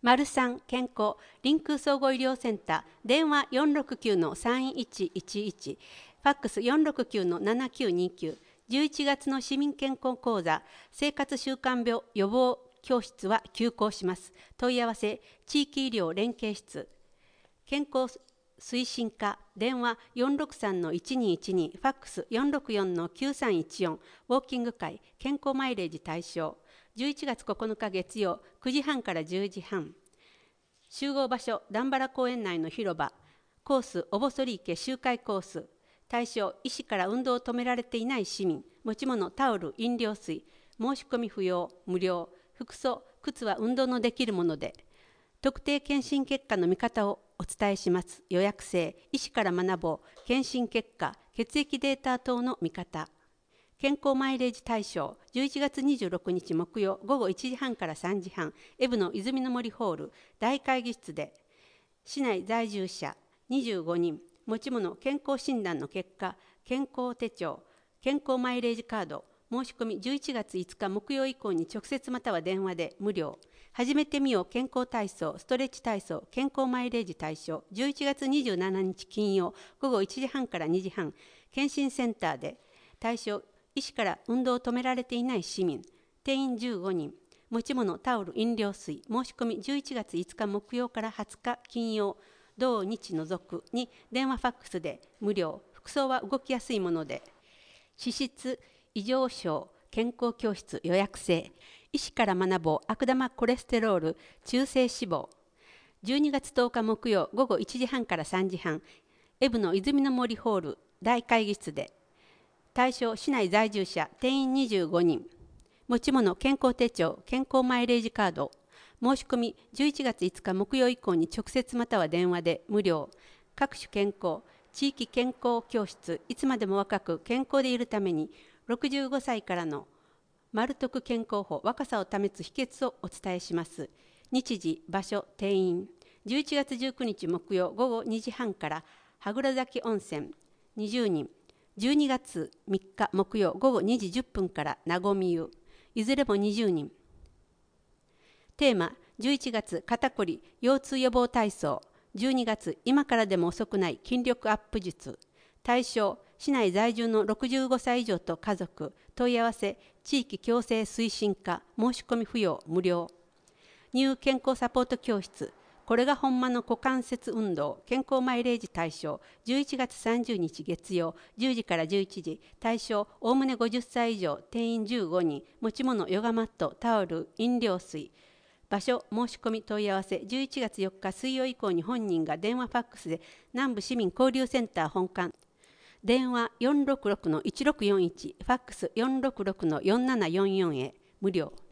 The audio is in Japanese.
03健康臨空総合医療センター、電話469-3111、ファックス469-7929。11月の市民健康講座、生活習慣病予防教室は休講します。問い合わせ、地域医療連携室、健康推進課、電話463-1212、ファックス464-9314、ウォーキング会、健康マイレージ対象。11月9日月曜、9時半から10時半。集合場所、段原公園内の広場。コース、おぼそり池周回コース。対象、医師から運動を止められていない市民。持ち物、タオル、飲料水。申し込み不要、無料。服装、靴は運動のできるもので。特定検診結果の見方をお伝えします。予約制、医師から学ぼう。検診結果、血液データ等の見方。健康マイレージ対象、11月26日木曜午後1時半から3時半、エブの泉の森ホール大会議室で、市内在住者25人、持ち物、健康診断の結果、健康手帳、健康マイレージカード、申し込み11月5日木曜以降に直接または電話で無料。始めてみよう健康体操、ストレッチ体操、健康マイレージ対象、11月27日金曜午後1時半から2時半、検診センターで、対象、医師から運動を止められていない市民、定員15人、持ち物、タオル、飲料水、申し込み11月5日木曜から20日金曜、同日除くに電話ファックスで無料。服装は動きやすいもので。脂質異常症健康教室予約制。医師から学ぼう悪玉コレステロール中性脂肪。12月10日木曜午後1時半から3時半、エブの泉の森ホール大会議室で。対象、市内在住者定員25人。持ち物、健康手帳、健康マイレージカード。申し込み11月5日木曜以降に直接または電話で無料。各種健康、地域健康教室、いつまでも若く健康でいるために、65歳からの丸徳健康法、若さを保つ秘訣をお伝えします。日時、場所、定員。11月19日木曜午後2時半から、羽黒崎温泉20人。12月3日木曜午後2時10分からなごみ湯、いずれも20人。テーマ、11月肩こり腰痛予防体操、12月今からでも遅くない筋力アップ術。対象、市内在住の65歳以上と家族。問い合わせ、地域共生推進課、申し込み不要、無料。ニュー健康サポート教室、これがほんまの股関節運動、健康マイレージ対象、11月30日月曜、10時から11時、対象、おおむね50歳以上、定員15人、持ち物、ヨガマット、タオル、飲料水。場所、申し込み問い合わせ、11月4日水曜以降に本人が電話ファックスで、南部市民交流センター本館、電話466-1641、ファックス466-4744へ、無料。